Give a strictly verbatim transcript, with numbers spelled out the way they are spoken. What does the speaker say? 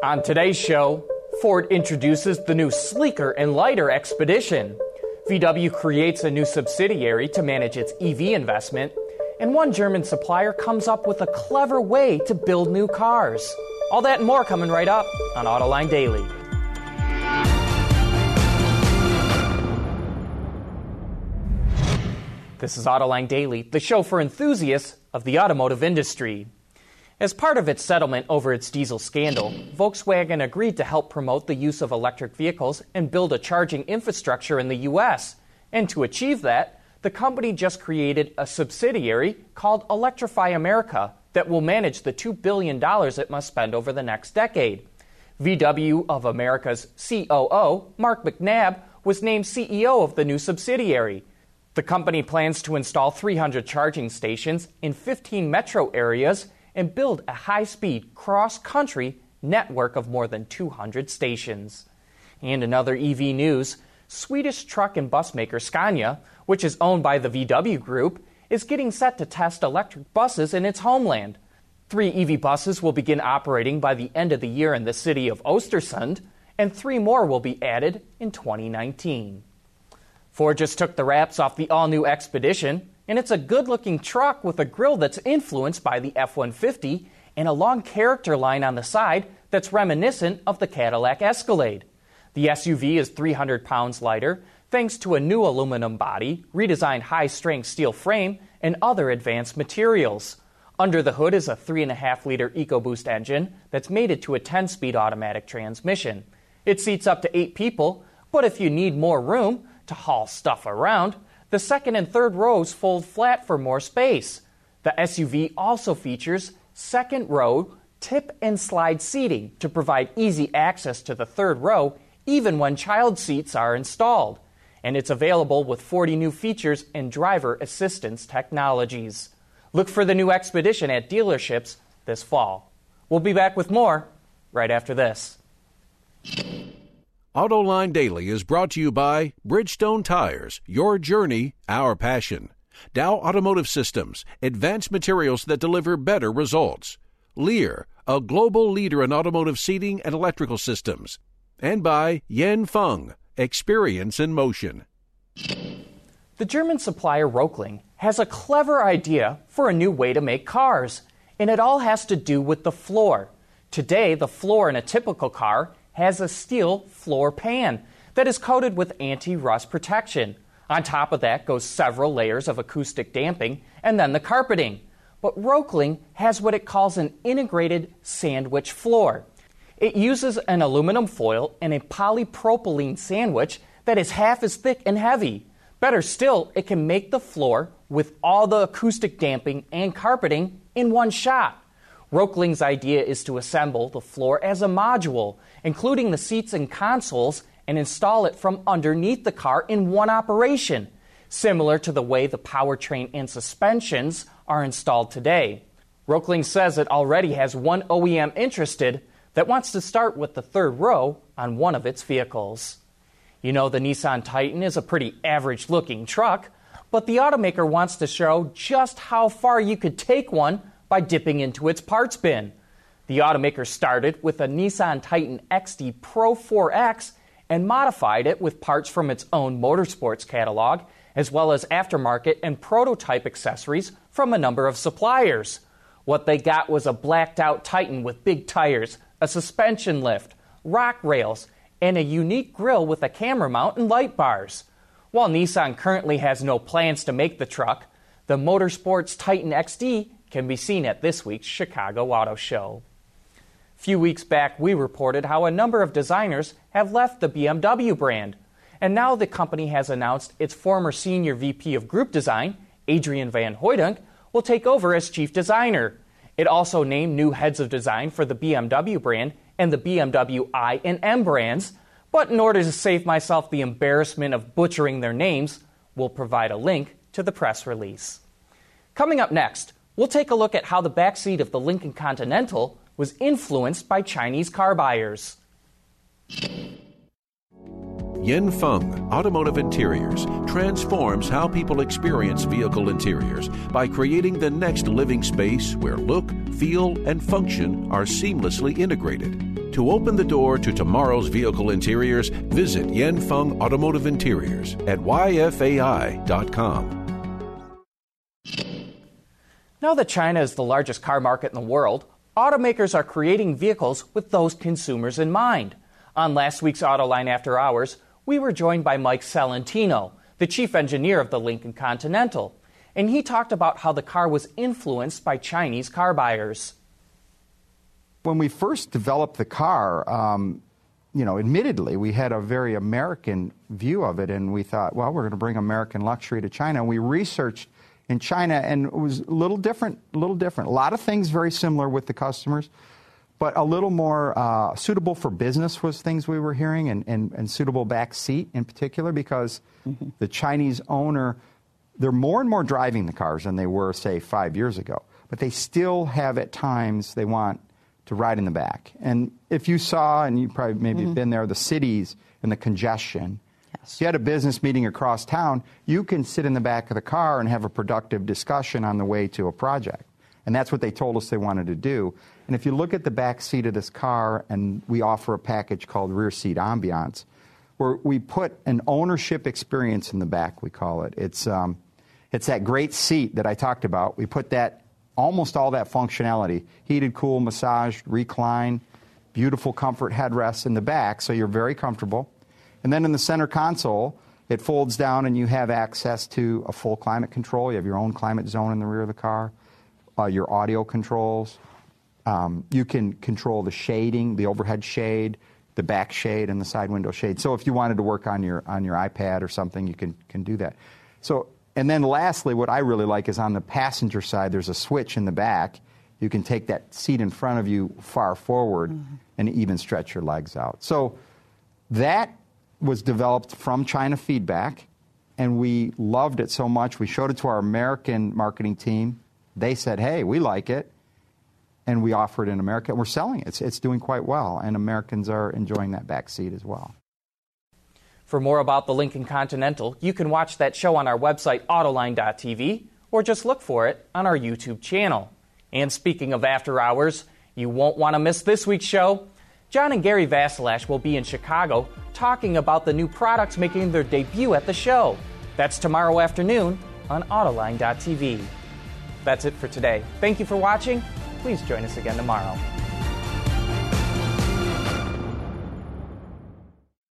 On today's show, Ford introduces the new sleeker and lighter Expedition. V W creates a new subsidiary to manage its E V investment. And one German supplier comes up with a clever way to build new cars. All that and more coming right up on Autoline Daily. This is Autoline Daily, the show for enthusiasts of the automotive industry. As part of its settlement over its diesel scandal, Volkswagen agreed to help promote the use of electric vehicles and build a charging infrastructure in the U S. And to achieve that, the company just created a subsidiary called Electrify America that will manage the two billion dollars it must spend over the next decade. V W of America's C O O, Mark McNabb, was named C E O of the new subsidiary. The company plans to install three hundred charging stations in fifteen metro areas and build a high-speed, cross-country network of more than two hundred stations. And in other E V news, Swedish truck and bus maker Scania, which is owned by the V W Group, is getting set to test electric buses in its homeland. Three E V buses will begin operating by the end of the year in the city of Östersund, and three more will be added in twenty nineteen. Ford just took the wraps off the all-new Expedition, and it's a good-looking truck with a grille that's influenced by the F one fifty and a long character line on the side that's reminiscent of the Cadillac Escalade. The S U V is three hundred pounds lighter thanks to a new aluminum body, redesigned high-strength steel frame, and other advanced materials. Under the hood is a three point five liter EcoBoost engine that's mated to a ten-speed automatic transmission. It seats up to eight people, but if you need more room to haul stuff around, the second and third rows fold flat for more space. The S U V also features second row tip and slide seating to provide easy access to the third row even when child seats are installed. And it's available with forty new features and driver assistance technologies. Look for the new Expedition at dealerships this fall. We'll be back with more right after this. Autoline Daily is brought to you by Bridgestone Tires, your journey, our passion. Dow Automotive Systems, advanced materials that deliver better results. Lear, a global leader in automotive seating and electrical systems. And by Yanfeng, experience in motion. The German supplier Röchling has a clever idea for a new way to make cars, and it all has to do with the floor. Today, the floor in a typical car has a steel floor pan that is coated with anti-rust protection. On top of that goes several layers of acoustic damping and then the carpeting. But Röchling has what it calls an integrated sandwich floor. It uses an aluminum foil and a polypropylene sandwich that is half as thick and heavy. Better still, it can make the floor with all the acoustic damping and carpeting in one shot. Röchling's idea is to assemble the floor as a module, including the seats and consoles, and install it from underneath the car in one operation, similar to the way the powertrain and suspensions are installed today. Röchling says it already has one O E M interested that wants to start with the third row on one of its vehicles. You know, the Nissan Titan is a pretty average-looking truck, but the automaker wants to show just how far you could take one by dipping into its parts bin. The automaker started with a Nissan Titan X D Pro four X and modified it with parts from its own motorsports catalog, as well as aftermarket and prototype accessories from a number of suppliers. What they got was a blacked-out Titan with big tires, a suspension lift, rock rails, and a unique grille with a camera mount and light bars. While Nissan currently has no plans to make the truck, the Motorsports Titan X D can be seen at this week's Chicago Auto Show. A few weeks back, we reported how a number of designers have left the B M W brand, and now the company has announced its former senior V P of Group Design, Adrian Van Hooydonk, will take over as chief designer. It also named new heads of design for the B M W brand and the B M W i and M brands, but in order to save myself the embarrassment of butchering their names, we'll provide a link to the press release. Coming up next, we'll take a look at how the backseat of the Lincoln Continental was influenced by Chinese car buyers. Yanfeng Automotive Interiors transforms how people experience vehicle interiors by creating the next living space where look, feel, and function are seamlessly integrated. To open the door to tomorrow's vehicle interiors, visit Yanfeng Automotive Interiors at Y F A I dot com. Now that China is the largest car market in the world, automakers are creating vehicles with those consumers in mind. On last week's Autoline After Hours, we were joined by Mike Salentino, the chief engineer of the Lincoln Continental, and he talked about how the car was influenced by Chinese car buyers. When we first developed the car, um, you know, admittedly, we had a very American view of it, and we thought, well, we're going to bring American luxury to China. And we researched in China, and it was a little different, a little different. A lot of things very similar with the customers, but a little more uh, suitable for business was things we were hearing, and, and, and suitable back seat in particular, because mm-hmm. the Chinese owner, they're more and more driving the cars than they were, say, five years ago. But they still have, at times, they want to ride in the back. And if you saw, and you probably maybe mm-hmm. been there, the cities and the congestion, yes. if you had a business meeting across town, you can sit in the back of the car and have a productive discussion on the way to a project. And that's what they told us they wanted to do. And if you look at the back seat of this car, and we offer a package called Rear Seat Ambiance, where we put an ownership experience in the back, we call it. It's, um, it's that great seat that I talked about. We put that almost all that functionality, heated, cool, massaged, recline, beautiful comfort headrests in the back, so you're very comfortable. And then in the center console, it folds down and you have access to a full climate control. You have your own climate zone in the rear of the car, uh, your audio controls. Um, you can control the shading, the overhead shade, the back shade, and the side window shade. So if you wanted to work on your on your iPad or something, you can can do that. So. And then lastly, what I really like is on the passenger side, there's a switch in the back. You can take that seat in front of you far forward mm-hmm. and even stretch your legs out. So that was developed from China feedback, and we loved it so much. We showed it to our American marketing team. They said, hey, we like it. And we offer it in America. And we're selling it. It's, it's doing quite well, and Americans are enjoying that back seat as well. For more about the Lincoln Continental, you can watch that show on our website, Autoline dot T V, or just look for it on our YouTube channel. And speaking of after hours, you won't want to miss this week's show. John and Gary Vasilash will be in Chicago talking about the new products making their debut at the show. That's tomorrow afternoon on Autoline dot T V. That's it for today. Thank you for watching. Please join us again tomorrow.